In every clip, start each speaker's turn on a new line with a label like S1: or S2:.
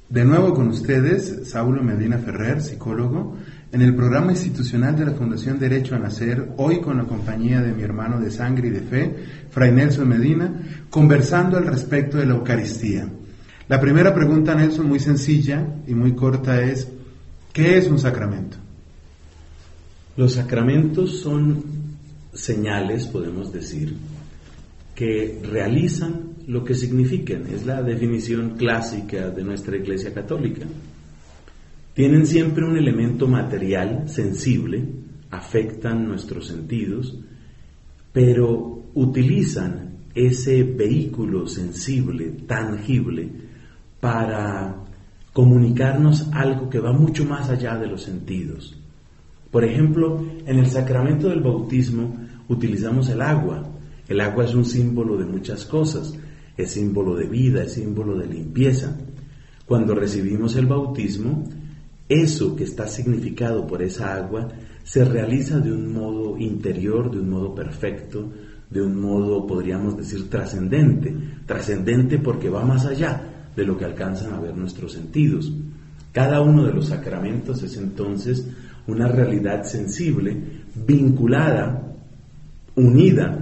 S1: De nuevo con ustedes, Saulo Medina Ferrer, psicólogo, en el programa institucional de la Fundación Derecho a Nacer, hoy con la compañía de mi hermano de sangre y de fe, Fray Nelson Medina, conversando al respecto de la Eucaristía. La primera pregunta, Nelson, muy sencilla y muy corta es, ¿qué es un sacramento?
S2: Los sacramentos son señales, podemos decir, que realizan lo que significan. Es la definición clásica de nuestra Iglesia Católica. Tienen siempre un elemento material, sensible, afectan nuestros sentidos, pero utilizan ese vehículo sensible, tangible, para comunicarnos algo que va mucho más allá de los sentidos. Por ejemplo, en el sacramento del bautismo utilizamos el agua. El agua es un símbolo de muchas cosas, es símbolo de vida, es símbolo de limpieza. Cuando recibimos el bautismo, eso que está significado por esa agua se realiza de un modo interior, de un modo perfecto, de un modo, podríamos decir, trascendente. Trascendente porque va más allá de lo que alcanzan a ver nuestros sentidos. Cada uno de los sacramentos es entonces una realidad sensible, vinculada, unida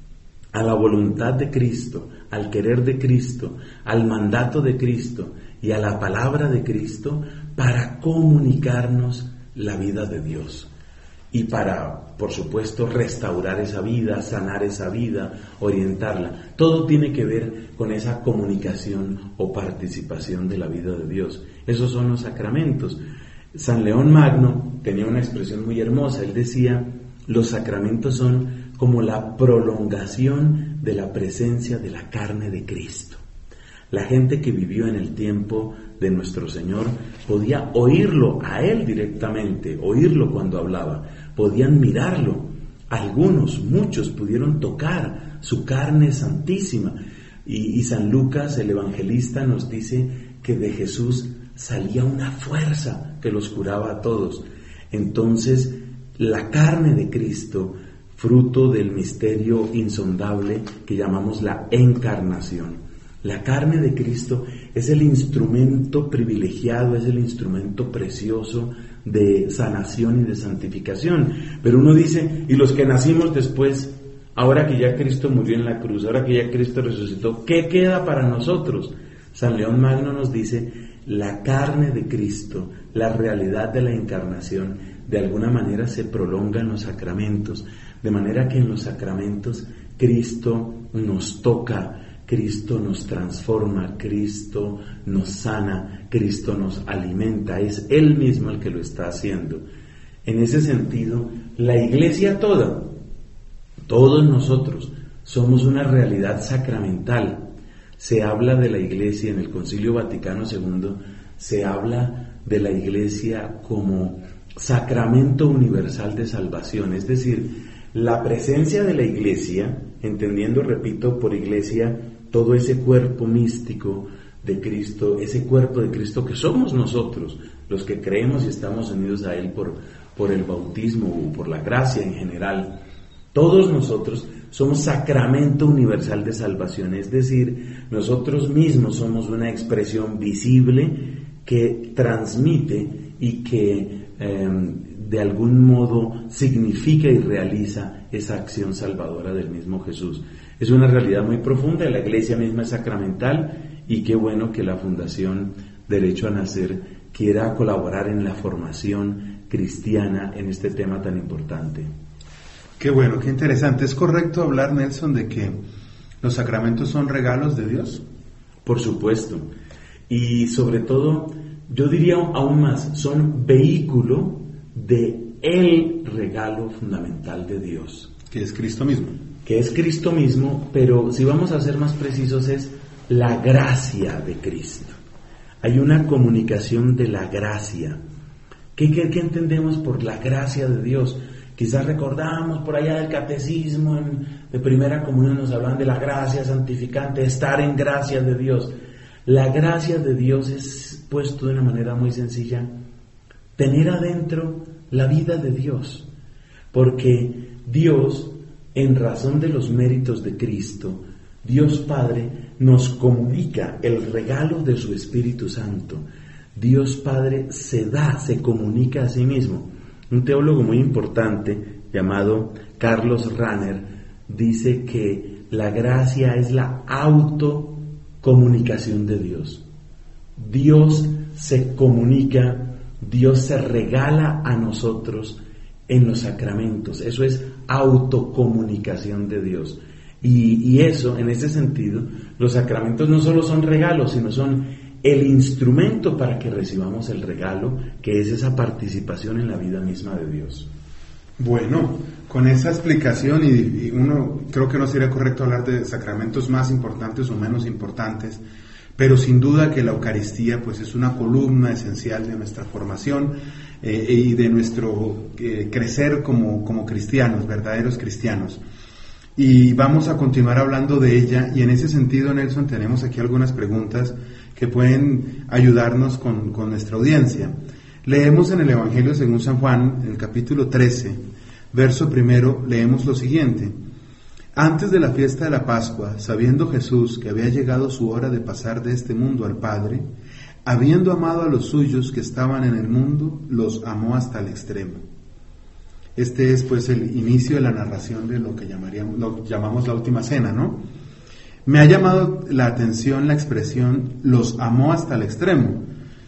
S2: a la voluntad de Cristo, al querer de Cristo, al mandato de Cristo y a la palabra de Cristo para comunicarnos la vida de Dios y para, por supuesto, restaurar esa vida, sanar esa vida, orientarla. Todo tiene que ver con esa comunicación o participación de la vida de Dios. Esos son los sacramentos. San León Magno tenía una expresión muy hermosa. Él decía, los sacramentos son como la prolongación de la presencia de la carne de Cristo. La gente que vivió en el tiempo de nuestro Señor podía oírlo a Él directamente, oírlo cuando hablaba, podían mirarlo. Algunos, muchos pudieron tocar su carne santísima. Y San Lucas, el evangelista, nos dice que de Jesús salía una fuerza que los curaba a todos. Entonces, la carne de Cristo, fruto del misterio insondable que llamamos la encarnación. La carne de Cristo es el instrumento privilegiado, es el instrumento precioso de sanación y de santificación. Pero uno dice, ¿y los que nacimos después, ahora que ya Cristo murió en la cruz, ahora que ya Cristo resucitó, qué queda para nosotros? San León Magno nos dice, la carne de Cristo, la realidad de la encarnación, de alguna manera se prolonga en los sacramentos, de manera que en los sacramentos Cristo nos toca, Cristo nos transforma, Cristo nos sana, Cristo nos alimenta, es Él mismo el que lo está haciendo. En ese sentido, la Iglesia toda, todos nosotros, somos una realidad sacramental. Se habla de la Iglesia en el Concilio Vaticano II, se habla de la Iglesia como sacramento universal de salvación, es decir, la presencia de la Iglesia, entendiendo, repito, por Iglesia, todo ese cuerpo místico de Cristo, ese cuerpo de Cristo que somos nosotros, los que creemos y estamos unidos a Él por el bautismo o por la gracia en general. Todos nosotros somos sacramento universal de salvación, es decir, nosotros mismos somos una expresión visible que transmite y que de algún modo significa y realiza esa acción salvadora del mismo Jesús. Es una realidad muy profunda, la Iglesia misma es sacramental y qué bueno que la Fundación Derecho a Nacer quiera colaborar en la formación cristiana en este tema tan importante.
S1: Qué bueno, qué interesante. ¿Es correcto hablar, Nelson, de que los sacramentos son regalos de Dios?
S2: Por supuesto. Y sobre todo, yo diría aún más, son vehículo de el regalo fundamental de Dios.
S1: Que es Cristo mismo.
S2: Que es Cristo mismo, pero si vamos a ser más precisos es la gracia de Cristo. Hay una comunicación de la gracia. ¿Qué entendemos por la gracia de Dios? Quizás recordamos por allá del catecismo de primera comunión nos hablan de la gracia santificante, estar en gracia de Dios. La gracia de Dios es puesto de una manera muy sencilla, tener adentro la vida de Dios, porque Dios, en razón de los méritos de Cristo, Dios Padre nos comunica el regalo de su Espíritu Santo. Dios Padre se comunica a sí mismo. Un teólogo muy importante llamado Carlos Rahner dice que la gracia es la autocomunicación de Dios. Dios se comunica, Dios se regala a nosotros en los sacramentos. Eso es autocomunicación de Dios. Y eso, en ese sentido, los sacramentos no solo son regalos, sino son el instrumento para que recibamos el regalo, que es esa participación en la vida misma de Dios.
S1: Bueno, con esa explicación, y uno creo que no sería correcto hablar de sacramentos más importantes o menos importantes, pero sin duda que la Eucaristía pues es una columna esencial de nuestra formación y de nuestro crecer como cristianos, verdaderos cristianos. Y vamos a continuar hablando de ella, y en ese sentido, Nelson, tenemos aquí algunas preguntas que pueden ayudarnos con nuestra audiencia. Leemos en el Evangelio según San Juan, en el capítulo 13, verso 1, leemos lo siguiente: Antes de la fiesta de la Pascua, sabiendo Jesús que había llegado su hora de pasar de este mundo al Padre, habiendo amado a los suyos que estaban en el mundo, los amó hasta el extremo. Este es pues el inicio de la narración de lo que llamamos la última cena, ¿no? Me ha llamado la atención la expresión los amó hasta el extremo.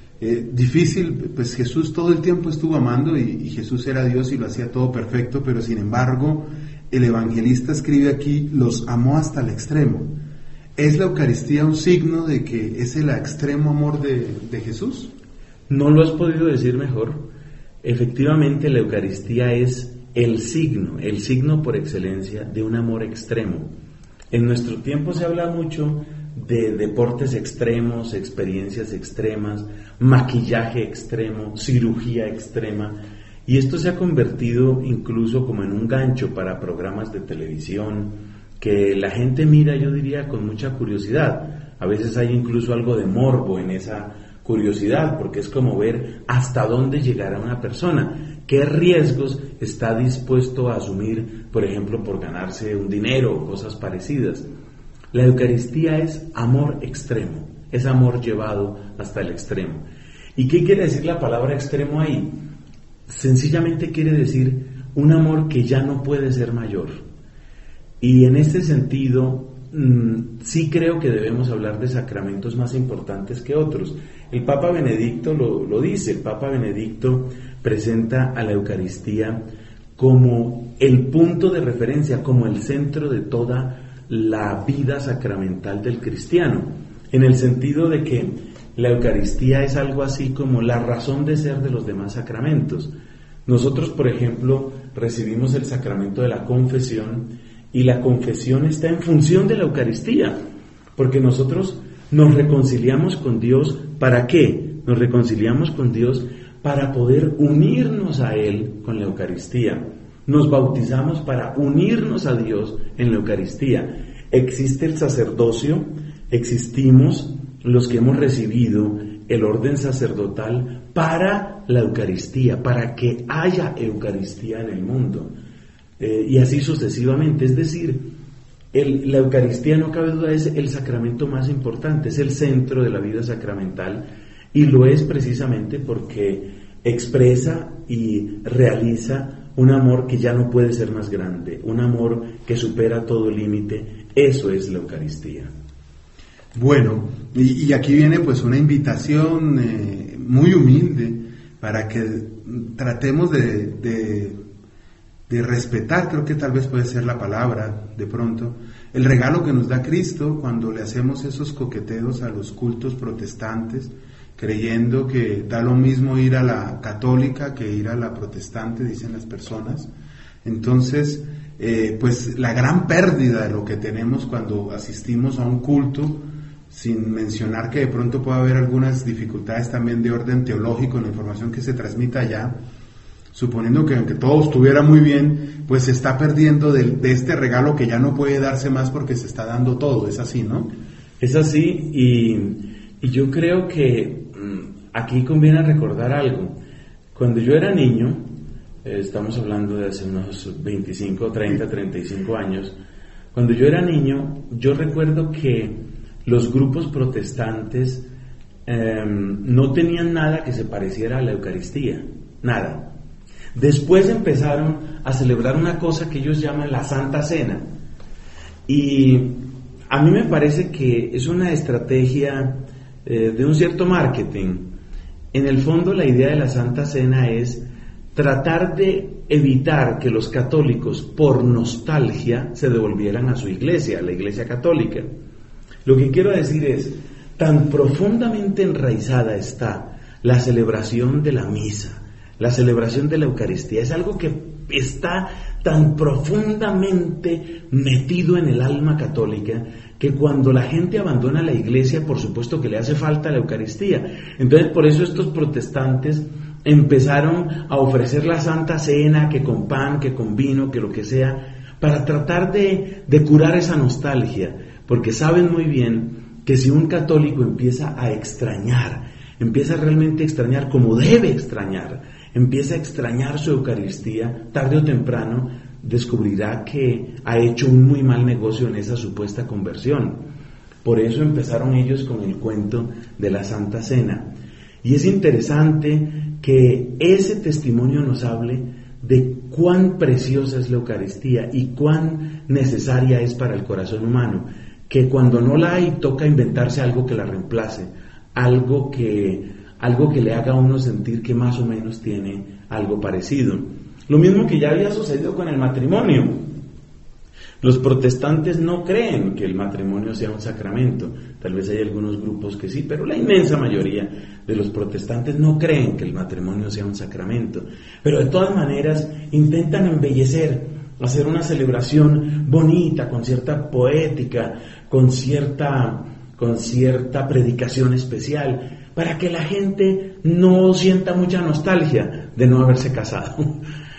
S1: Difícil, pues Jesús todo el tiempo estuvo amando y Jesús era Dios y lo hacía todo perfecto, pero sin embargo el evangelista escribe aquí los amó hasta el extremo. ¿Es la Eucaristía un signo de que es el extremo amor de Jesús?
S2: No lo has podido decir mejor. Efectivamente, la Eucaristía es el signo por excelencia de un amor extremo. En nuestro tiempo se habla mucho de deportes extremos, experiencias extremas, maquillaje extremo, cirugía extrema, y esto se ha convertido incluso como en un gancho para programas de televisión que la gente mira, yo diría, con mucha curiosidad. A veces hay incluso algo de morbo en esa curiosidad, porque es como ver hasta dónde llegará una persona, qué riesgos está dispuesto a asumir, por ejemplo, por ganarse un dinero o cosas parecidas. La Eucaristía es amor extremo, es amor llevado hasta el extremo. ¿Y qué quiere decir la palabra extremo ahí? Sencillamente quiere decir un amor que ya no puede ser mayor. Y en este sentido, sí creo que debemos hablar de sacramentos más importantes que otros. El Papa Benedicto lo dice. El Papa Benedicto presenta a la Eucaristía como el punto de referencia, como el centro de toda la vida sacramental del cristiano, en el sentido de que la Eucaristía es algo así como la razón de ser de los demás sacramentos. Nosotros, por ejemplo, recibimos el sacramento de la confesión, y la confesión está en función de la Eucaristía, porque nosotros nos reconciliamos con Dios. ¿Para qué? Nos reconciliamos con Dios para poder unirnos a Él con la Eucaristía. Nos bautizamos para unirnos a Dios en la Eucaristía. Existe el sacerdocio, existimos los que hemos recibido el orden sacerdotal para la Eucaristía, para que haya Eucaristía en el mundo. Y así sucesivamente, es decir, la Eucaristía, no cabe duda, es el sacramento más importante, es el centro de la vida sacramental, y lo es precisamente porque expresa y realiza un amor que ya no puede ser más grande, un amor que supera todo límite. Eso es la Eucaristía.
S1: Bueno, y aquí viene pues una invitación muy humilde para que tratemos de respetar, creo que tal vez puede ser la palabra de pronto, el regalo que nos da Cristo cuando le hacemos esos coqueteos a los cultos protestantes, creyendo que da lo mismo ir a la católica que ir a la protestante, dicen las personas. Entonces, pues la gran pérdida de lo que tenemos cuando asistimos a un culto, sin mencionar que de pronto puede haber algunas dificultades también de orden teológico en la información que se transmita allá, suponiendo que aunque todo estuviera muy bien, pues se está perdiendo de este regalo que ya no puede darse más porque se está dando todo. Es así, ¿no?
S2: Es así, y yo creo que aquí conviene recordar algo. Cuando yo era niño, estamos hablando de hace unos 25, 30, 35 años, cuando yo era niño, yo recuerdo que los grupos protestantes no tenían nada que se pareciera a la Eucaristía, nada. Después empezaron a celebrar una cosa que ellos llaman la Santa Cena, y a mí me parece que es una estrategia de un cierto marketing. En el fondo, la idea de la Santa Cena es tratar de evitar que los católicos, por nostalgia, se devolvieran a su iglesia, a la Iglesia Católica. Lo que quiero decir es, tan profundamente enraizada está la celebración de la misa, la celebración de la Eucaristía, es algo que está tan profundamente metido en el alma católica, que cuando la gente abandona la iglesia, por supuesto que le hace falta la Eucaristía. Entonces, por eso estos protestantes empezaron a ofrecer la Santa Cena, que con pan, que con vino, que lo que sea, para tratar de curar esa nostalgia, porque saben muy bien que si un católico empieza a extrañar, empieza realmente a extrañar como debe extrañar, empieza a extrañar su Eucaristía, tarde o temprano descubrirá que ha hecho un muy mal negocio en esa supuesta conversión. Por eso empezaron ellos con el cuento de la Santa Cena. Y es interesante que ese testimonio nos hable de cuán preciosa es la Eucaristía y cuán necesaria es para el corazón humano, que cuando no la hay toca inventarse algo que la reemplace, algo que le haga a uno sentir que más o menos tiene algo parecido. Lo mismo que ya había sucedido con el matrimonio. Los protestantes no creen que el matrimonio sea un sacramento. Tal vez hay algunos grupos que sí, pero la inmensa mayoría de los protestantes no creen que el matrimonio sea un sacramento. Pero de todas maneras intentan embellecer, hacer una celebración bonita, con cierta poética, con cierta predicación especial, para que la gente no sienta mucha nostalgia de no haberse casado.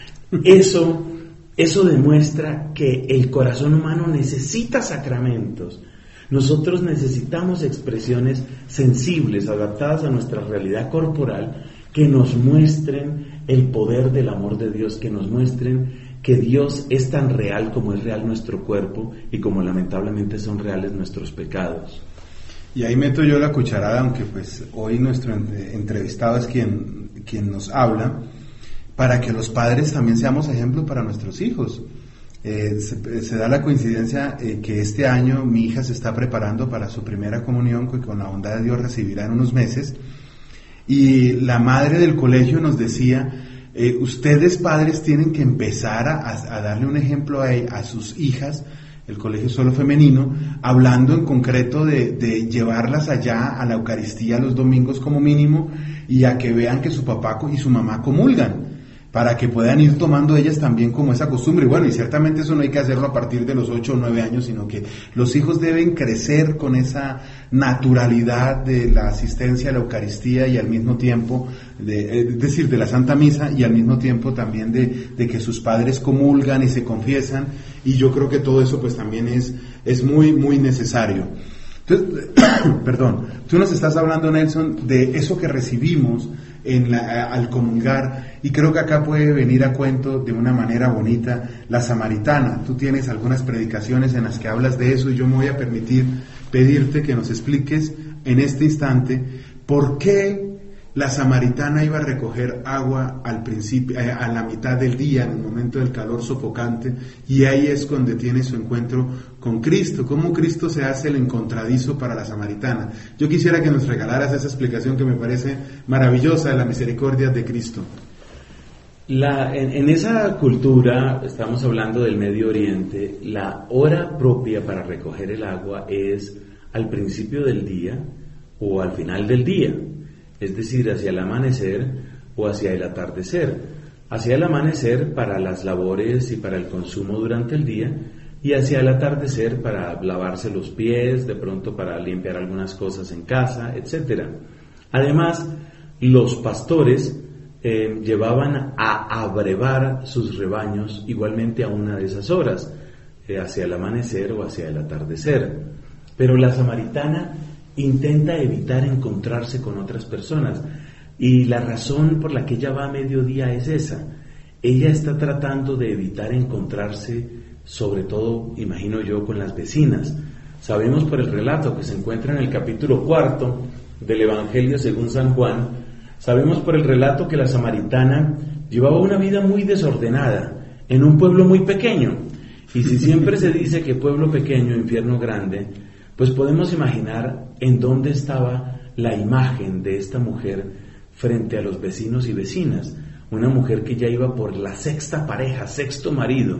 S2: Eso demuestra que el corazón humano necesita sacramentos. Nosotros necesitamos expresiones sensibles, adaptadas a nuestra realidad corporal, que nos muestren el poder del amor de Dios, que nos muestren que Dios es tan real como es real nuestro cuerpo y como lamentablemente son reales nuestros pecados.
S1: Y ahí meto yo la cucharada, aunque pues hoy nuestro entrevistado es quien nos habla, para que los padres también seamos ejemplo para nuestros hijos. Se da la coincidencia que este año mi hija se está preparando para su primera comunión, que con la bondad de Dios recibirá en unos meses, y la madre del colegio nos decía, ustedes padres tienen que empezar a darle un ejemplo a sus hijas, el colegio es solo femenino, hablando en concreto de llevarlas allá a la Eucaristía los domingos como mínimo, y a que vean que su papá y su mamá comulgan, para que puedan ir tomando ellas también como esa costumbre. Bueno, y ciertamente eso no hay que hacerlo a partir de los 8 o 9 años, sino que los hijos deben crecer con esa naturalidad de la asistencia a la Eucaristía y al mismo tiempo, es decir, de la Santa Misa, y al mismo tiempo también de que sus padres comulgan y se confiesan, y yo creo que todo eso pues también es muy, muy necesario. Entonces, perdón, tú nos estás hablando, Nelson, de eso que recibimos al comulgar, y creo que acá puede venir a cuento de una manera bonita la samaritana. Tú tienes algunas predicaciones en las que hablas de eso, y yo me voy a permitir pedirte que nos expliques en este instante por qué la samaritana iba a recoger agua al principio, a la mitad del día, en el momento del calor sofocante, y ahí es donde tiene su encuentro con Cristo. ¿Cómo Cristo se hace el encontradizo para la samaritana? Yo quisiera que nos regalaras esa explicación que me parece maravillosa de la misericordia de Cristo.
S2: En esa cultura, estamos hablando del Medio Oriente, la hora propia para recoger el agua es al principio del día o al final del día. Es decir, hacia el amanecer o hacia el atardecer. Hacia el amanecer para las labores y para el consumo durante el día, y hacia el atardecer para lavarse los pies, de pronto para limpiar algunas cosas en casa, etc. Además, los pastores llevaban a abrevar sus rebaños igualmente a una de esas horas, hacia el amanecer o hacia el atardecer. Pero la samaritana intenta evitar encontrarse con otras personas, y la razón por la que ella va a mediodía es esa. Ella está tratando de evitar encontrarse, sobre todo, imagino yo, con las vecinas, sabemos por el relato que se encuentra en el capítulo 4 del Evangelio según San Juan, sabemos por el relato que la samaritana llevaba una vida muy desordenada en un pueblo muy pequeño. Y si siempre se dice que pueblo pequeño, infierno grande, pues podemos imaginar en dónde estaba la imagen de esta mujer frente a los vecinos y vecinas. Una mujer que ya iba por la sexta pareja, sexto marido.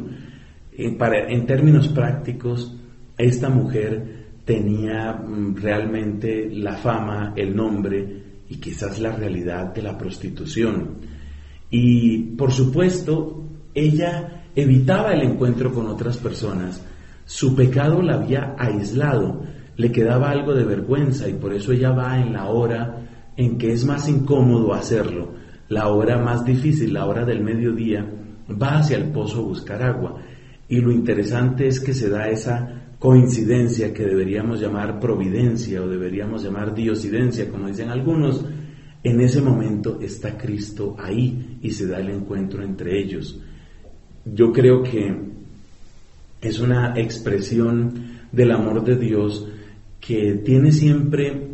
S2: En términos prácticos, esta mujer tenía realmente la fama, el nombre y quizás la realidad de la prostitución. Y por supuesto, ella evitaba el encuentro con otras personas. Su pecado la había aislado, le quedaba algo de vergüenza y por eso ella va en la hora en que es más incómodo hacerlo, la hora más difícil, la hora del mediodía, va hacia el pozo a buscar agua. Y lo interesante es que se da esa coincidencia que deberíamos llamar providencia o deberíamos llamar diosidencia, como dicen algunos. En ese momento está Cristo ahí y se da el encuentro entre ellos. Yo creo que es una expresión del amor de Dios que tiene siempre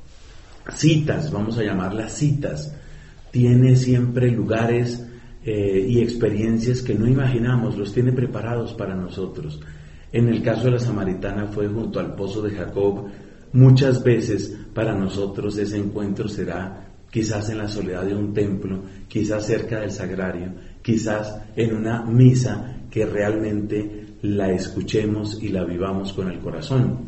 S2: citas, vamos a llamarlas citas, tiene siempre lugares y experiencias que no imaginamos, los tiene preparados para nosotros. En el caso de la samaritana fue junto al pozo de Jacob. Muchas veces para nosotros ese encuentro será quizás en la soledad de un templo, quizás cerca del sagrario, quizás en una misa que realmente la escuchemos y la vivamos con el corazón.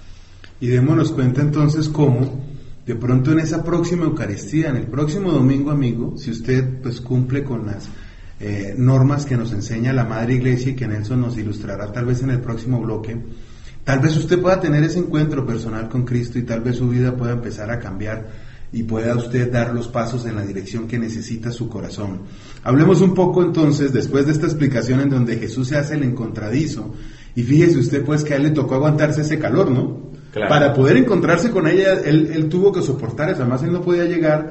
S1: Y démonos cuenta entonces cómo de pronto en esa próxima Eucaristía, en el próximo domingo, amigo, si usted pues cumple con las normas que nos enseña la Madre Iglesia y que Nelson nos ilustrará tal vez en el próximo bloque, tal vez usted pueda tener ese encuentro personal con Cristo y tal vez su vida pueda empezar a cambiar y pueda usted dar los pasos en la dirección que necesita su corazón. Hablemos un poco entonces, después de esta explicación en donde Jesús se hace el encontradizo, y fíjese usted pues que a él le tocó aguantarse ese calor, ¿no? Claro. Para poder encontrarse con ella, él tuvo que soportar eso. Además él no podía llegar,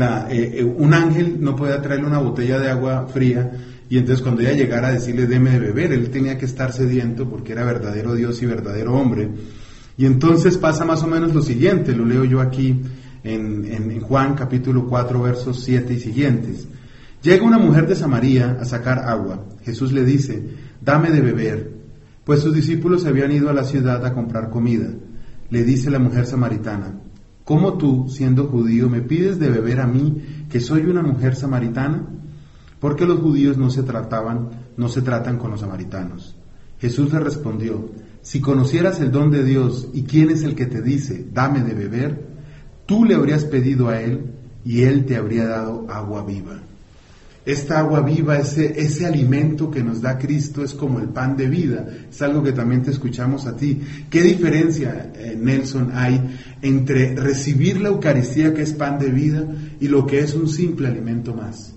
S1: un ángel no podía traerle una botella de agua fría, y entonces cuando ella llegara a decirle deme de beber, él tenía que estar sediento porque era verdadero Dios y verdadero hombre. Y entonces pasa más o menos lo siguiente, lo leo yo aquí en Juan capítulo 4 versos 7 y siguientes. Llega una mujer de Samaria a sacar agua. Jesús le dice, dame de beber, pues sus discípulos habían ido a la ciudad a comprar comida. Le dice la mujer samaritana, ¿cómo tú, siendo judío, me pides de beber a mí, que soy una mujer samaritana? Porque los judíos no se tratan con los samaritanos. Jesús le respondió, si conocieras el don de Dios y quién es el que te dice, dame de beber, tú le habrías pedido a él y él te habría dado agua viva. Esta agua viva, ese alimento que nos da Cristo es como el pan de vida, es algo que también te escuchamos a ti. ¿Qué diferencia, Nelson, hay entre recibir la Eucaristía, que es pan de vida, y lo que es un simple alimento más?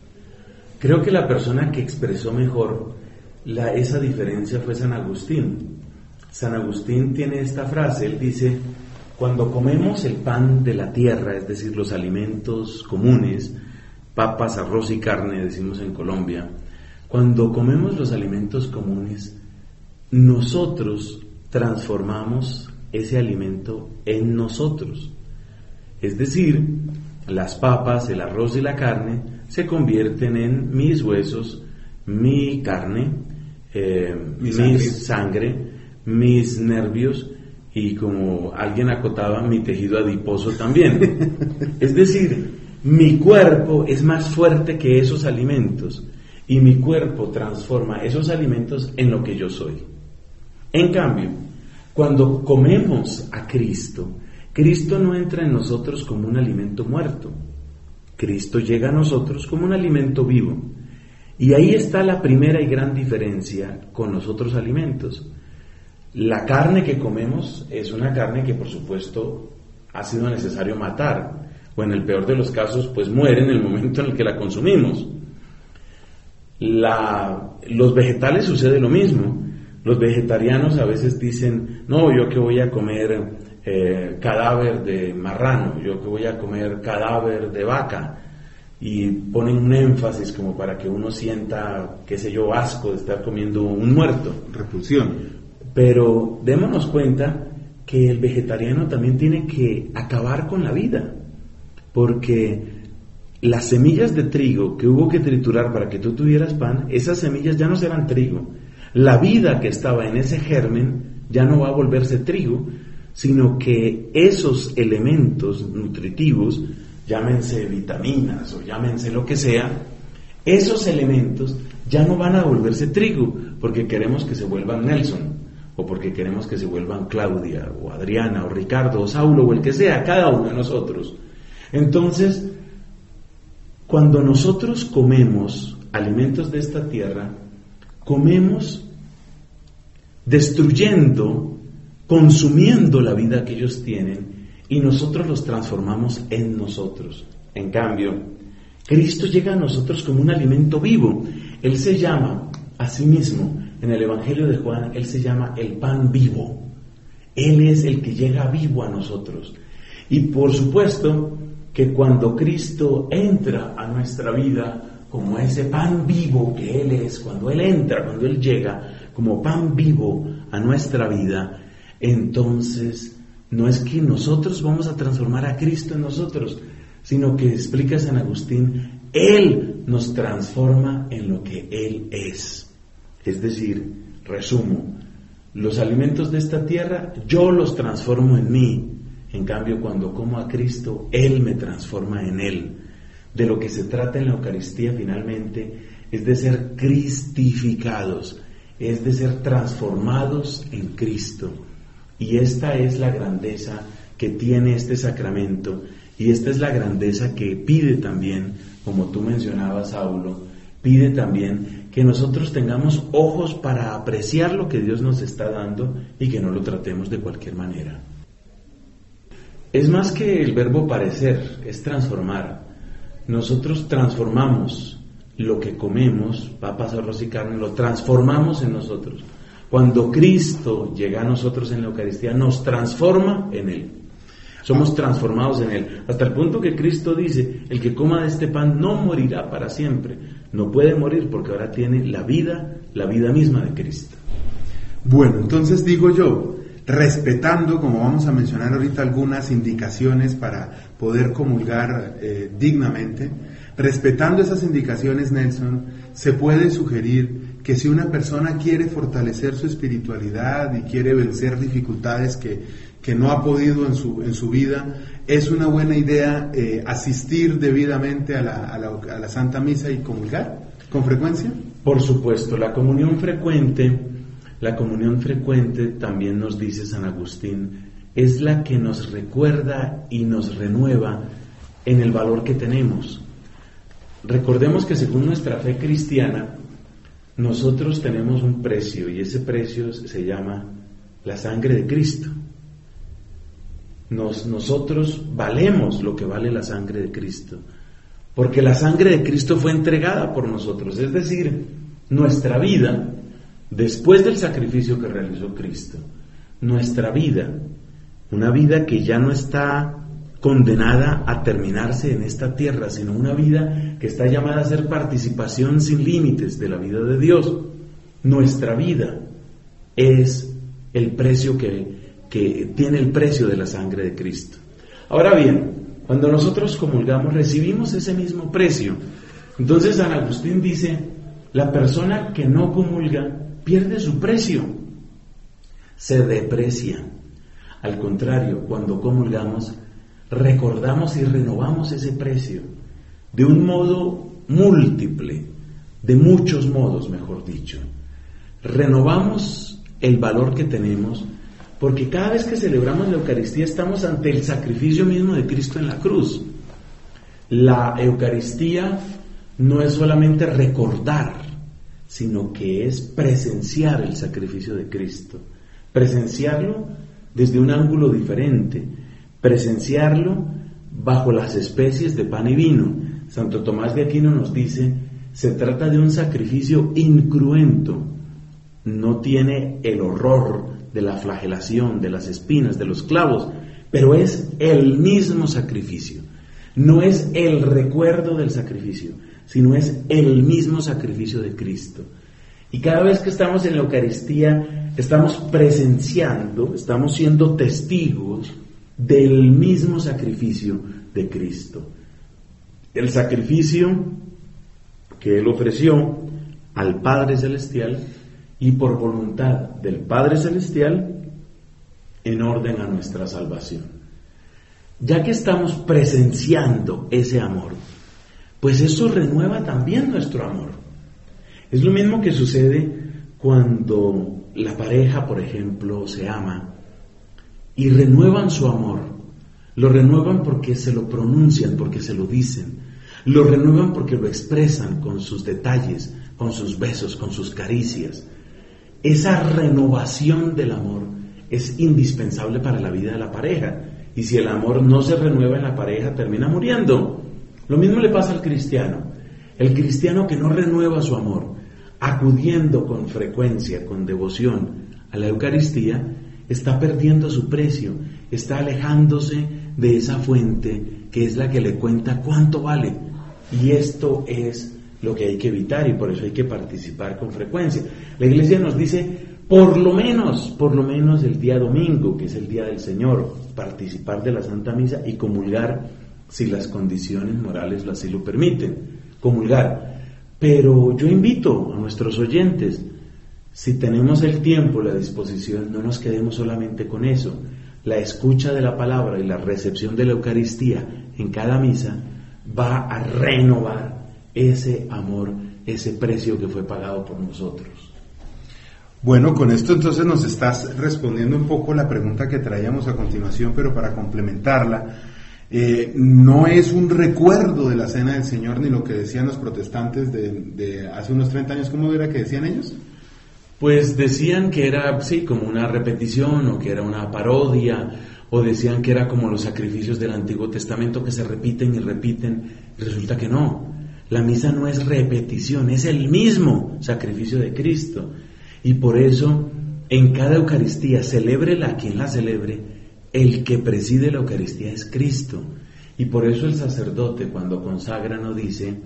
S2: Creo que la persona que expresó mejor esa diferencia fue San Agustín. San Agustín tiene esta frase, él dice, cuando comemos el pan de la tierra, es decir, los alimentos comunes, papas, arroz y carne, decimos en Colombia, cuando comemos los alimentos comunes, nosotros transformamos ese alimento en nosotros. Es decir, las papas, el arroz y la carne se convierten en mis huesos, mi carne, mi sangre, mis nervios y, como alguien acotaba, mi tejido adiposo también. Es decir, mi cuerpo es más fuerte que esos alimentos y mi cuerpo transforma esos alimentos en lo que yo soy. En cambio, cuando comemos a Cristo, Cristo no entra en nosotros como un alimento muerto. Cristo llega a nosotros como un alimento vivo. Y ahí está la primera y gran diferencia con los otros alimentos. La carne que comemos es una carne que, por supuesto, ha sido necesario matar, o en el peor de los casos, pues muere en el momento en el que la consumimos. Los vegetales sucede lo mismo. Los vegetarianos a veces dicen, no, yo que voy a comer cadáver de marrano, yo que voy a comer cadáver de vaca, y ponen un énfasis como para que uno sienta, qué sé yo, asco de estar comiendo un muerto.
S1: Repulsión.
S2: Pero démonos cuenta que el vegetariano también tiene que acabar con la vida, porque las semillas de trigo que hubo que triturar para que tú tuvieras pan, esas semillas ya no serán trigo. La vida que estaba en ese germen ya no va a volverse trigo, sino que esos elementos nutritivos, llámense vitaminas o llámense lo que sea, esos elementos ya no van a volverse trigo porque queremos que se vuelvan Nelson, o porque queremos que se vuelvan Claudia, o Adriana, o Ricardo, o Saulo, o el que sea, cada uno de nosotros. Entonces, cuando nosotros comemos alimentos de esta tierra, comemos destruyendo, consumiendo la vida que ellos tienen, y nosotros los transformamos en nosotros. En cambio, Cristo llega a nosotros como un alimento vivo. Él se llama a sí mismo, en el Evangelio de Juan, Él se llama el pan vivo. Él es el que llega vivo a nosotros. Y por supuesto que cuando Cristo entra a nuestra vida como ese pan vivo que Él es, cuando Él entra, cuando Él llega como pan vivo a nuestra vida, entonces no es que nosotros vamos a transformar a Cristo en nosotros, sino que, explica San Agustín, Él nos transforma en lo que Él es. Es decir, resumo, los alimentos de esta tierra yo los transformo en mí. En cambio, cuando como a Cristo, Él me transforma en Él. De lo que se trata en la Eucaristía finalmente es de ser cristificados, es de ser transformados en Cristo. Y esta es la grandeza que tiene este sacramento, y esta es la grandeza que pide también, como tú mencionabas, Saulo, pide también que nosotros tengamos ojos para apreciar lo que Dios nos está dando y que no lo tratemos de cualquier manera. Es más que el verbo parecer, es transformar. Nosotros transformamos lo que comemos, papas, arroz y carne, lo transformamos en nosotros. Cuando Cristo llega a nosotros en la Eucaristía, nos transforma en Él. Somos transformados en Él, hasta el punto que Cristo dice, el que coma de este pan no morirá para siempre. No puede morir porque ahora tiene la vida misma de Cristo.
S1: Bueno, entonces digo yo, respetando, como vamos a mencionar ahorita, algunas indicaciones para poder comulgar dignamente, respetando esas indicaciones, Nelson, se puede sugerir que si una persona quiere fortalecer su espiritualidad y quiere vencer dificultades que no ha podido en su vida, es una buena idea asistir debidamente a la Santa Misa y comulgar con frecuencia.
S2: Por supuesto, la comunión frecuente también nos dice San Agustín, es la que nos recuerda y nos renueva en el valor que tenemos. Recordemos que según nuestra fe cristiana, nosotros tenemos un precio, y ese precio se llama la sangre de Cristo. Nosotros valemos lo que vale la sangre de Cristo, porque la sangre de Cristo fue entregada por nosotros, es decir, nuestra vida, después del sacrificio que realizó Cristo, nuestra vida, una vida que ya no está condenada a terminarse en esta tierra, sino una vida que está llamada a ser participación sin límites de la vida de Dios. Nuestra vida es el precio que tiene el precio de la sangre de Cristo. Ahora bien, cuando nosotros comulgamos recibimos ese mismo precio. Entonces San Agustín dice, la persona que no comulga pierde su precio, se deprecia. Al contrario, cuando comulgamos recordamos y renovamos ese precio de un modo múltiple, de muchos modos, mejor dicho. Renovamos el valor que tenemos, porque cada vez que celebramos la Eucaristía estamos ante el sacrificio mismo de Cristo en la cruz. La Eucaristía no es solamente recordar, sino que es presenciar el sacrificio de Cristo, presenciarlo desde un ángulo diferente, presenciarlo bajo las especies de pan y vino. Santo Tomás de Aquino nos dice, se trata de un sacrificio incruento, no tiene el horror de la flagelación, de las espinas, de los clavos, pero es el mismo sacrificio. No es el recuerdo del sacrificio, sino es el mismo sacrificio de Cristo. Y cada vez que estamos en la Eucaristía, estamos presenciando, estamos siendo testigos del mismo sacrificio de Cristo. El sacrificio que Él ofreció al Padre Celestial y por voluntad del Padre Celestial en orden a nuestra salvación. Ya que estamos presenciando ese amor, pues eso renueva también nuestro amor. Es lo mismo que sucede cuando la pareja, por ejemplo, se ama y renuevan su amor. Lo renuevan porque se lo pronuncian, porque se lo dicen. Lo renuevan porque lo expresan con sus detalles, con sus besos, con sus caricias. Esa renovación del amor es indispensable para la vida de la pareja. Y si el amor no se renueva en la pareja, termina muriendo. Lo mismo le pasa al cristiano. El cristiano que no renueva su amor, acudiendo con frecuencia, con devoción a la Eucaristía, está perdiendo su precio, está alejándose de esa fuente que es la que le cuenta cuánto vale. Y esto es lo que hay que evitar y por eso hay que participar con frecuencia. La Iglesia nos dice, por lo menos el día domingo, que es el día del Señor, participar de la Santa Misa y comulgar si las condiciones morales así lo permiten, comulgar. Pero yo invito a nuestros oyentes, si tenemos el tiempo, la disposición, no nos quedemos solamente con eso. La escucha de la palabra y la recepción de la Eucaristía en cada misa va a renovar ese amor, ese precio que fue pagado por nosotros.
S1: Bueno, con esto entonces nos estás respondiendo un poco la pregunta que traíamos a continuación, pero para complementarla, no es un recuerdo de la Cena del Señor ni lo que decían los protestantes de hace unos 30 años. ¿Cómo era que decían ellos?
S2: Pues decían que era, sí, como una repetición o que era una parodia, o decían que era como los sacrificios del Antiguo Testamento que se repiten y repiten. Resulta que no, la misa no es repetición, es el mismo sacrificio de Cristo. Y por eso, en cada Eucaristía, celébrela quien la celebre, el que preside la Eucaristía es Cristo. Y por eso el sacerdote, cuando consagra, no dice,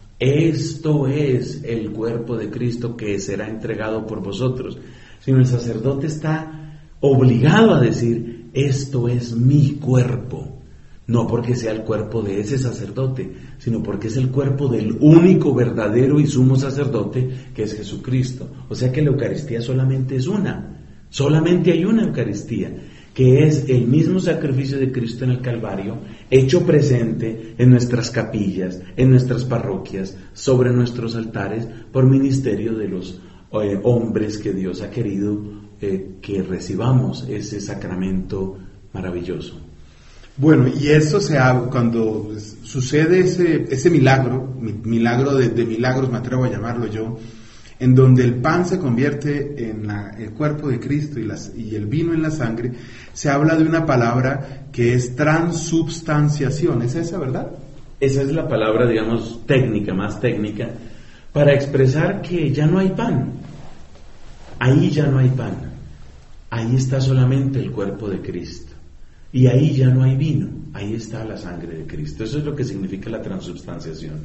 S2: esto es el cuerpo de Cristo que será entregado por vosotros, sino el sacerdote está obligado a decir, esto es mi cuerpo. No porque sea el cuerpo de ese sacerdote, sino porque es el cuerpo del único, verdadero y sumo sacerdote, que es Jesucristo. O sea que la Eucaristía solamente es una, solamente hay una Eucaristía, que es el mismo sacrificio de Cristo en el Calvario, hecho presente en nuestras capillas, en nuestras parroquias, sobre nuestros altares, por ministerio de los hombres que Dios ha querido que recibamos ese sacramento maravilloso.
S1: Bueno, y eso cuando sucede ese milagro de milagros, me atrevo a llamarlo yo, en donde el pan se convierte en el cuerpo de Cristo y el vino en la sangre, se habla de una palabra que es transubstanciación. ¿Es esa, verdad?
S2: Esa es la palabra, digamos, más técnica, para expresar que ya no hay pan. Ahí ya no hay pan. Ahí está solamente el cuerpo de Cristo. Y ahí ya no hay vino, ahí está la sangre de Cristo. Eso es lo que significa la transubstanciación.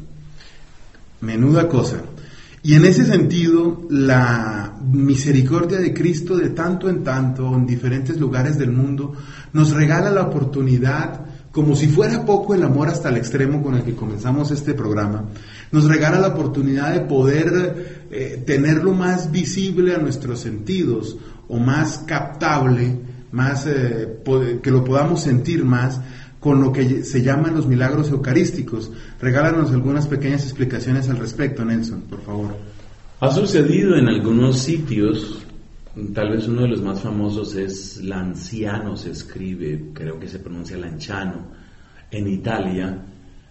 S1: Menuda cosa. Y en ese sentido, la misericordia de Cristo de tanto en tanto, en diferentes lugares del mundo, nos regala la oportunidad, como si fuera poco el amor hasta el extremo con el que comenzamos este programa, nos regala la oportunidad de poder tenerlo más visible a nuestros sentidos, o más captable, más que lo podamos sentir más con lo que se llaman los milagros eucarísticos. Regálanos algunas pequeñas explicaciones al respecto, Nelson, por favor.
S2: Ha sucedido en algunos sitios, tal vez uno de los más famosos es Lanciano, se escribe, creo que se pronuncia Lanciano, en Italia,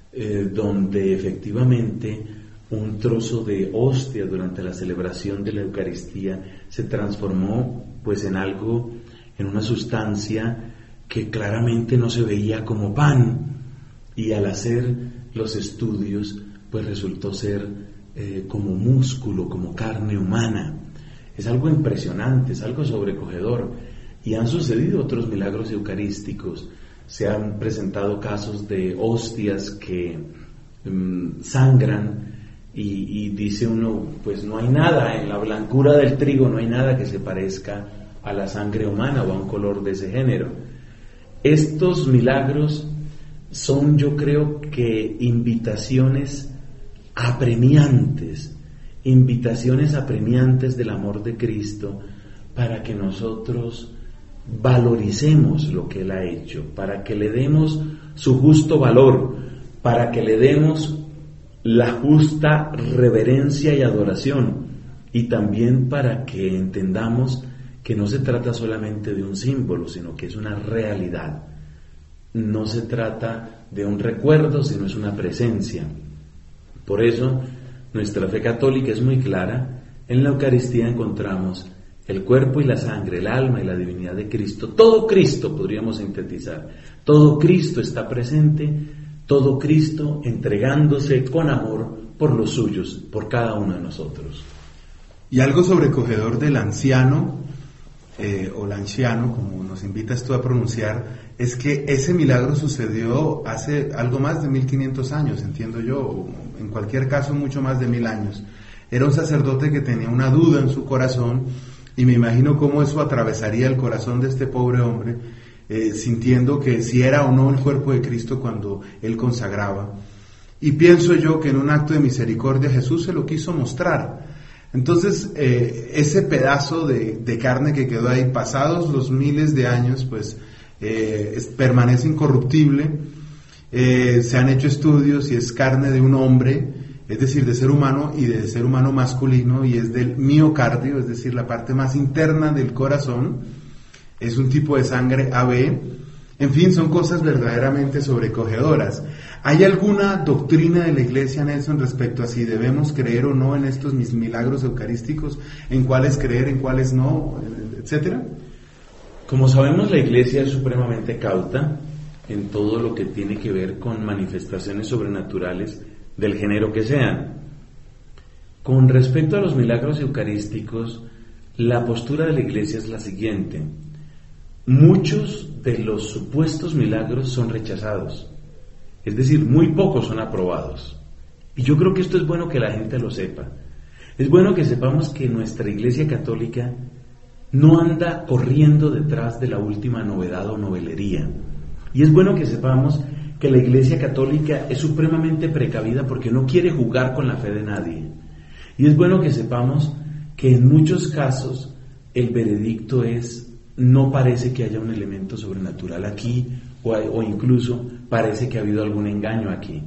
S2: donde efectivamente un trozo de hostia durante la celebración de la Eucaristía se transformó pues en algo, en una sustancia que claramente no se veía como pan, y al hacer los estudios pues resultó ser como músculo, como carne humana. Es algo impresionante, es algo sobrecogedor, y han sucedido otros milagros eucarísticos. Se han presentado casos de hostias que sangran y dice uno, pues no hay nada en la blancura del trigo, no hay nada que se parezca a la sangre humana o a un color de ese género. Estos milagros son, yo creo que, invitaciones apremiantes del amor de Cristo, para que nosotros valoricemos lo que Él ha hecho, para que le demos su justo valor, para que le demos la justa reverencia y adoración, y también para que entendamos que no se trata solamente de un símbolo, sino que es una realidad. No se trata de un recuerdo, sino es una presencia. Por eso, nuestra fe católica es muy clara. En la Eucaristía encontramos el cuerpo y la sangre, el alma y la divinidad de Cristo. Todo Cristo, podríamos sintetizar. Todo Cristo está presente, todo Cristo entregándose con amor por los suyos, por cada uno de nosotros.
S1: Y algo sobrecogedor del anciano, o l'anciano, como nos invitas tú a pronunciar, es que ese milagro sucedió hace algo más de 1500 años, entiendo yo, o en cualquier caso mucho más de 1000 años. Era un sacerdote que tenía una duda en su corazón, y me imagino cómo eso atravesaría el corazón de este pobre hombre, sintiendo que si era o no el cuerpo de Cristo cuando él consagraba. Y pienso yo que en un acto de misericordia Jesús se lo quiso mostrar. Entonces, ese pedazo de carne que quedó ahí, pasados los miles de años, pues permanece incorruptible. Se han hecho estudios y es carne de un hombre, es decir, de ser humano y de ser humano masculino, y es del miocardio, es decir, la parte más interna del corazón. Es un tipo de sangre AB. En fin, son cosas verdaderamente sobrecogedoras. ¿Hay alguna doctrina de la Iglesia, Nelson, respecto a si debemos creer o no en estos milagros eucarísticos, en cuáles creer, en cuáles no, etcétera?
S2: Como sabemos, la Iglesia es supremamente cauta en todo lo que tiene que ver con manifestaciones sobrenaturales del género que sean. Con respecto a los milagros eucarísticos, la postura de la Iglesia es la siguiente: muchos de los supuestos milagros son rechazados, es decir, muy pocos son aprobados. Y yo creo que esto es bueno que la gente lo sepa. Es bueno que sepamos que nuestra Iglesia Católica no anda corriendo detrás de la última novedad o novelería. Y es bueno que sepamos que la Iglesia Católica es supremamente precavida porque no quiere jugar con la fe de nadie. Y es bueno que sepamos que en muchos casos el veredicto es: no parece que haya un elemento sobrenatural aquí, o incluso parece que ha habido algún engaño aquí.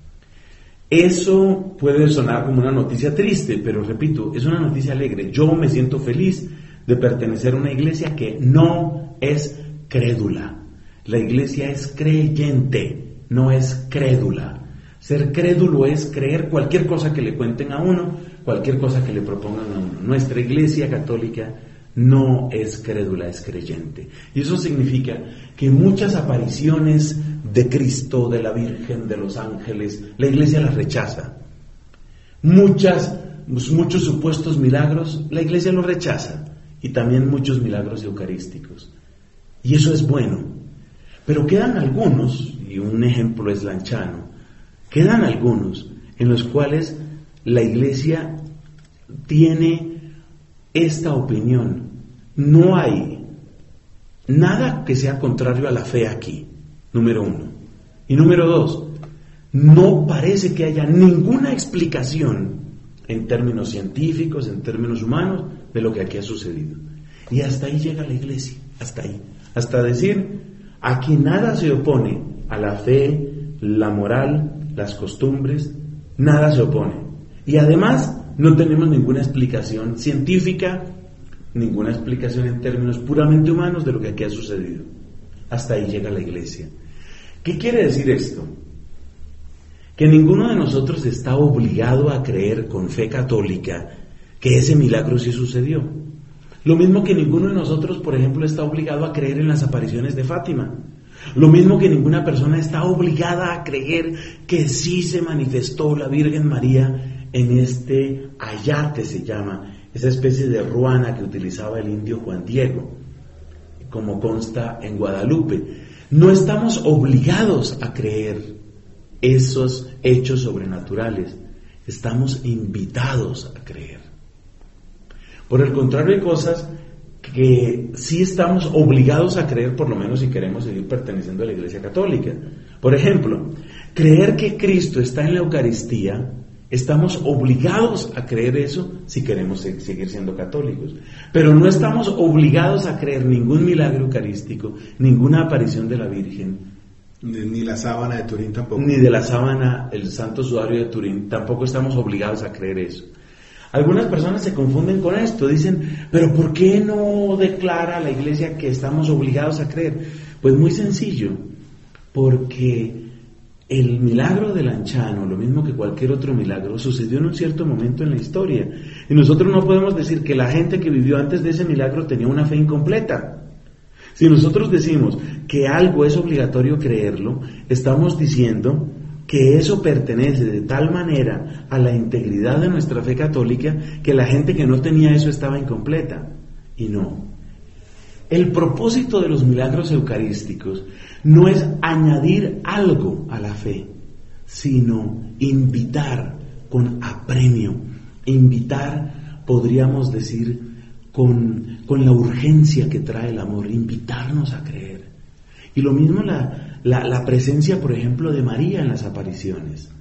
S2: Eso puede sonar como una noticia triste, pero repito, es una noticia alegre. Yo me siento feliz de pertenecer a una iglesia que no es crédula. La iglesia es creyente, no es crédula. Ser crédulo es creer cualquier cosa que le cuenten a uno, cualquier cosa que le propongan a uno. Nuestra Iglesia Católica no es crédula, es creyente. Y eso significa que muchas apariciones de Cristo, de la Virgen, de los ángeles, la Iglesia las rechaza. Muchos supuestos milagros, la Iglesia los rechaza. Y también muchos milagros eucarísticos. Y eso es bueno. Pero quedan algunos, y un ejemplo es Lanciano, quedan algunos en los cuales la Iglesia tiene esta opinión: no hay nada que sea contrario a la fe aquí, número 1. Y número 2, no parece que haya ninguna explicación en términos científicos, en términos humanos, de lo que aquí ha sucedido. Y hasta ahí llega la Iglesia, hasta ahí, hasta decir: aquí nada se opone a la fe, la moral, las costumbres, nada se opone. Y además no tenemos ninguna explicación científica, ninguna explicación en términos puramente humanos de lo que aquí ha sucedido. Hasta ahí llega la Iglesia. ¿Qué quiere decir esto? Que ninguno de nosotros está obligado a creer con fe católica que ese milagro sí sucedió. Lo mismo que ninguno de nosotros, por ejemplo, está obligado a creer en las apariciones de Fátima. Lo mismo que ninguna persona está obligada a creer que sí se manifestó la Virgen María en este ayate, se llama, esa especie de ruana que utilizaba el indio Juan Diego, como consta en Guadalupe. No estamos obligados a creer esos hechos sobrenaturales. estamos invitados a creer. Por el contrario, hay cosas que sí estamos obligados a creer, por lo menos si queremos seguir perteneciendo a la Iglesia Católica. Por ejemplo, creer que Cristo está en la Eucaristía, estamos obligados a creer eso si queremos seguir siendo católicos. Pero no estamos obligados a creer ningún milagro eucarístico, ninguna aparición de la Virgen.
S1: Ni la sábana de Turín tampoco.
S2: Ni de la sábana, el Santo Sudario de Turín, tampoco estamos obligados a creer eso. Algunas personas se confunden con esto, dicen, pero ¿por qué no declara la Iglesia que estamos obligados a creer? Pues muy sencillo, porque el milagro de Lanciano, lo mismo que cualquier otro milagro, sucedió en un cierto momento en la historia. Y nosotros no podemos decir que la gente que vivió antes de ese milagro tenía una fe incompleta. Si nosotros decimos que algo es obligatorio creerlo, estamos diciendo que eso pertenece de tal manera a la integridad de nuestra fe católica que la gente que no tenía eso estaba incompleta. Y no. El propósito de los milagros eucarísticos no es añadir algo a la fe, sino invitar con apremio, invitar, podríamos decir, con la urgencia que trae el amor, invitarnos a creer. Y lo mismo la presencia, por ejemplo, de María en las apariciones.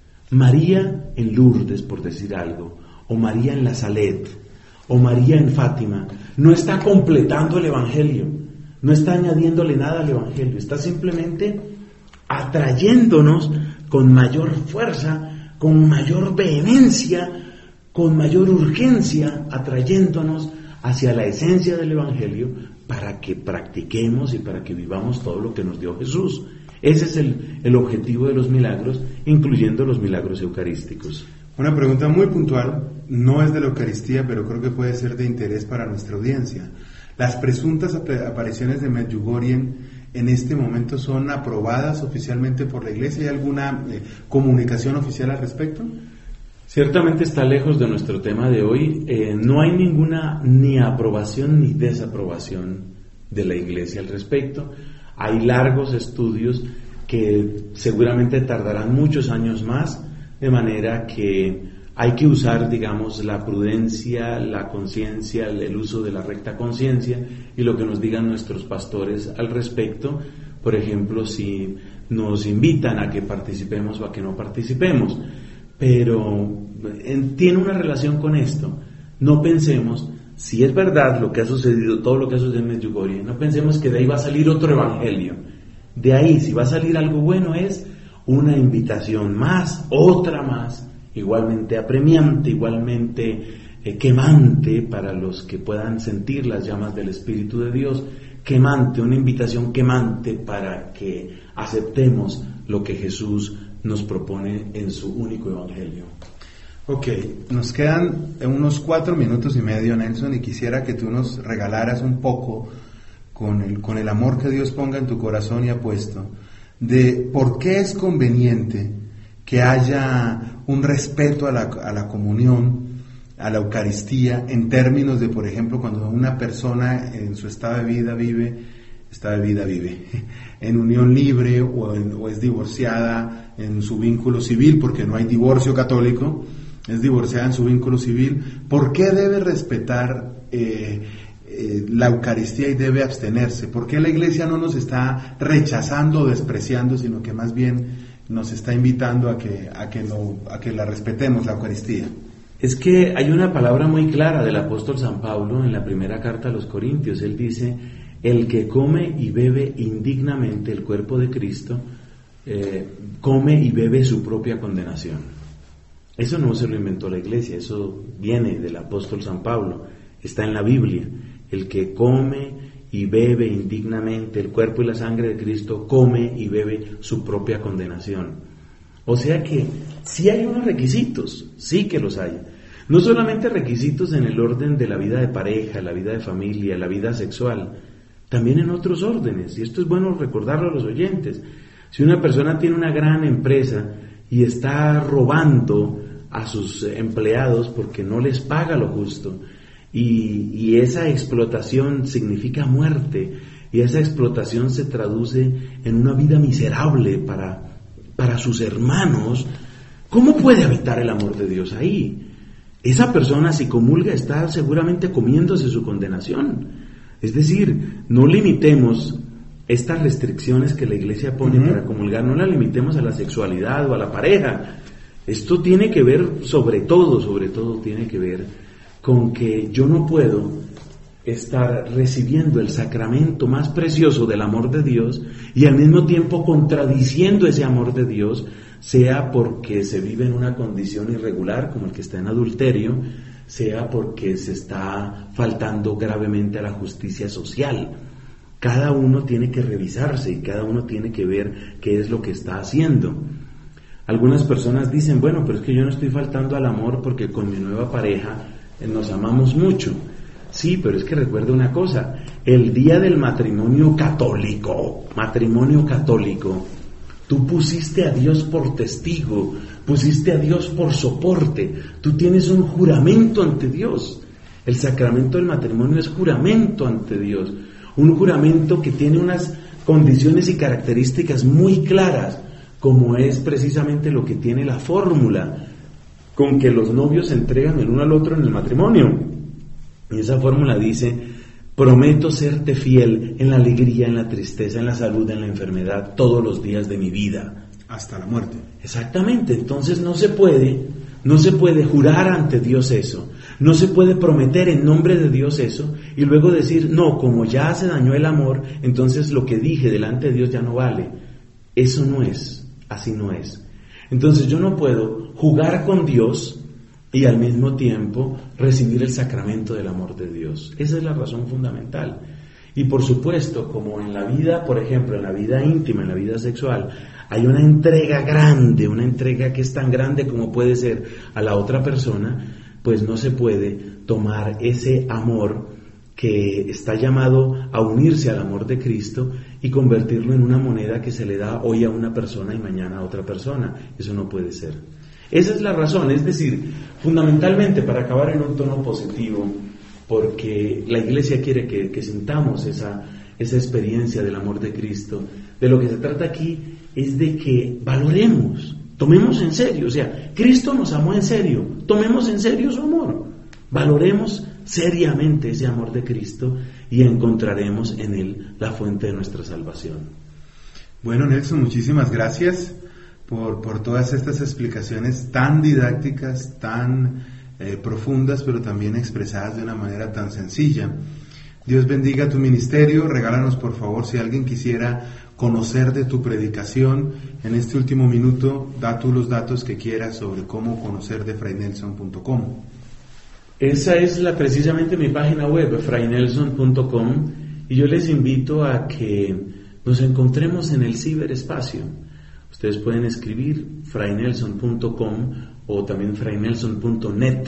S2: María en Lourdes, por decir algo, o María en la Salet, o María en Fátima, no está completando el Evangelio, no está añadiéndole nada al Evangelio, está simplemente atrayéndonos con mayor fuerza, con mayor vehemencia, con mayor urgencia, atrayéndonos hacia la esencia del Evangelio para que practiquemos y para que vivamos todo lo que nos dio Jesús. Ese es el objetivo de los milagros, incluyendo los milagros eucarísticos.
S1: Una pregunta muy puntual, no es de la Eucaristía, pero creo que puede ser de interés para nuestra audiencia. ¿Las presuntas apariciones de Medjugorje en este momento son aprobadas oficialmente por la Iglesia? ¿Hay alguna comunicación oficial al respecto?
S2: Ciertamente está lejos de nuestro tema de hoy. No hay ninguna ni aprobación ni desaprobación de la Iglesia al respecto. Hay largos estudios que seguramente tardarán muchos años más, de manera que hay que usar, digamos, la prudencia, la conciencia, el uso de la recta conciencia y lo que nos digan nuestros pastores al respecto. Por ejemplo, si nos invitan a que participemos o a que no participemos. Pero tiene una relación con esto. No pensemos, si es verdad lo que ha sucedido, todo lo que ha sucedido en Medjugorje, no pensemos que de ahí va a salir otro evangelio. De ahí, si va a salir algo bueno, es una invitación más, otra más, igualmente apremiante, igualmente quemante para los que puedan sentir las llamas del Espíritu de Dios, quemante, una invitación quemante para que aceptemos lo que Jesús nos propone en su único evangelio.
S1: Ok, nos quedan unos 4 minutos y medio, Nelson, y quisiera que tú nos regalaras un poco, con el amor que Dios ponga en tu corazón y ha puesto, de por qué es conveniente que haya un respeto a la comunión, a la Eucaristía, en términos de, por ejemplo, cuando una persona en su estado de vida vive en unión libre o es divorciada en su vínculo civil, porque no hay divorcio católico, es divorciada en su vínculo civil. ¿Por qué debe respetar la Eucaristía y debe abstenerse? ¿Por qué la Iglesia no nos está rechazando o despreciando, sino que más bien nos está invitando a que la respetemos, la Eucaristía?
S2: Es que hay una palabra muy clara del apóstol San Pablo en la primera carta a los Corintios. Él dice: el que come y bebe indignamente el cuerpo de Cristo, come y bebe su propia condenación. Eso no se lo inventó la Iglesia, eso viene del apóstol San Pablo, está en la Biblia. El que come y bebe indignamente el cuerpo y la sangre de Cristo, come y bebe su propia condenación. O sea que sí hay unos requisitos, sí que los hay. No solamente requisitos en el orden de la vida de pareja, la vida de familia, la vida sexual, también en otros órdenes, y esto es bueno recordarlo a los oyentes. Si una persona tiene una gran empresa y está robando a sus empleados porque no les paga lo justo, y esa explotación significa muerte, y esa explotación se traduce en una vida miserable para sus hermanos, ¿Cómo puede habitar el amor de Dios ahí? Esa persona, si comulga, está seguramente comiéndose su condenación. Es decir, no limitemos estas restricciones que la Iglesia pone para comulgar, no las limitemos a la sexualidad o a la pareja. Esto tiene que ver, sobre todo tiene que ver con que yo no puedo estar recibiendo el sacramento más precioso del amor de Dios y al mismo tiempo contradiciendo ese amor de Dios, sea porque se vive en una condición irregular como el que está en adulterio, sea porque se está faltando gravemente a la justicia social. Cada uno tiene que revisarse y cada uno tiene que ver qué es lo que está haciendo. Algunas personas dicen, bueno, pero es que yo no estoy faltando al amor porque con mi nueva pareja nos amamos mucho. Sí, pero es que recuerda una cosa, el día del matrimonio católico, tú pusiste a Dios por testigo, pusiste a Dios por soporte, tú tienes un juramento ante Dios. El sacramento del matrimonio es juramento ante Dios, un juramento que tiene unas condiciones y características muy claras, como es precisamente lo que tiene la fórmula con que los novios se entregan el uno al otro en el matrimonio. Y esa fórmula dice: prometo serte fiel en la alegría, en la tristeza, en la salud, en la enfermedad, todos los días de mi vida.
S1: Hasta la muerte.
S2: Exactamente, entonces no se puede jurar ante Dios eso, no se puede prometer en nombre de Dios eso y luego decir, no, como ya se dañó el amor, entonces lo que dije delante de Dios ya no vale. Eso no es, así no es. Entonces yo no puedo jugar con Dios y al mismo tiempo recibir el sacramento del amor de Dios. Esa es la razón fundamental. Y por supuesto, como en la vida, por ejemplo, en la vida íntima, en la vida sexual, hay una entrega grande, una entrega que es tan grande como puede ser a la otra persona, pues no se puede tomar ese amor que está llamado a unirse al amor de Cristo y convertirlo en una moneda que se le da hoy a una persona y mañana a otra persona. Eso no puede ser. Esa es la razón, es decir, fundamentalmente, para acabar en un tono positivo, porque la Iglesia quiere que sintamos esa experiencia del amor de Cristo. De lo que se trata aquí es de que valoremos, tomemos en serio, o sea, Cristo nos amó en serio, tomemos en serio su amor, valoremos seriamente ese amor de Cristo y encontraremos en Él la fuente de nuestra salvación.
S1: Bueno, Nelson, muchísimas gracias por todas estas explicaciones tan didácticas, tan profundas, pero también expresadas de una manera tan sencilla. Dios bendiga tu ministerio. Regálanos, por favor, si alguien quisiera conocer de tu predicación, en este último minuto, da tú los datos que quieras sobre cómo conocer de fraynelson.com.
S2: Esa es precisamente mi página web, fraynelson.com, y yo les invito a que nos encontremos en el ciberespacio. Ustedes pueden escribir fraynelson.com o también fraynelson.net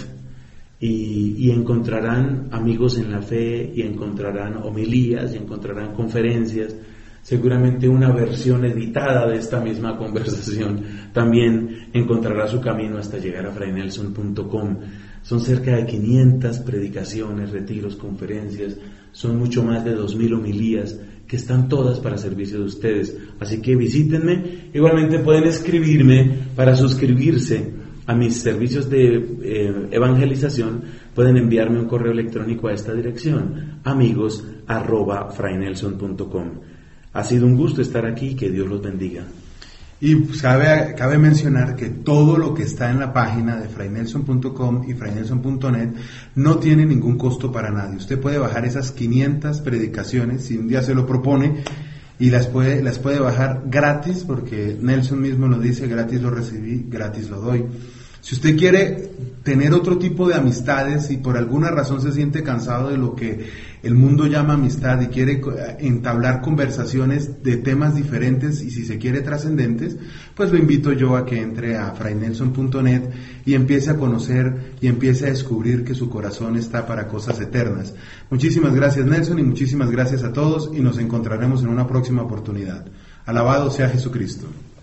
S2: y encontrarán amigos en la fe, y encontrarán homilías, y encontrarán conferencias, seguramente una versión editada de esta misma conversación también encontrará su camino hasta llegar a fraynelson.com. Son cerca de 500 predicaciones, retiros, conferencias, son mucho más de 2000 homilías que están todas para servicio de ustedes. Así que visítenme. Igualmente pueden escribirme para suscribirse a mis servicios de evangelización. Pueden enviarme un correo electrónico a esta dirección, amigos@fraynelson.com. Ha sido un gusto estar aquí, que Dios los bendiga.
S1: Y pues, cabe mencionar que todo lo que está en la página de fraynelson.com y fraynelson.net no tiene ningún costo para nadie. Usted puede bajar esas 500 predicaciones, si un día se lo propone, y las puede bajar gratis, porque Nelson mismo lo dice: gratis lo recibí, gratis lo doy. Si usted quiere tener otro tipo de amistades y por alguna razón se siente cansado de lo que el mundo llama amistad y quiere entablar conversaciones de temas diferentes y si se quiere trascendentes, pues lo invito yo a que entre a fraynelson.net y empiece a conocer y empiece a descubrir que su corazón está para cosas eternas. Muchísimas gracias, Nelson, y muchísimas gracias a todos, y nos encontraremos en una próxima oportunidad. Alabado sea Jesucristo.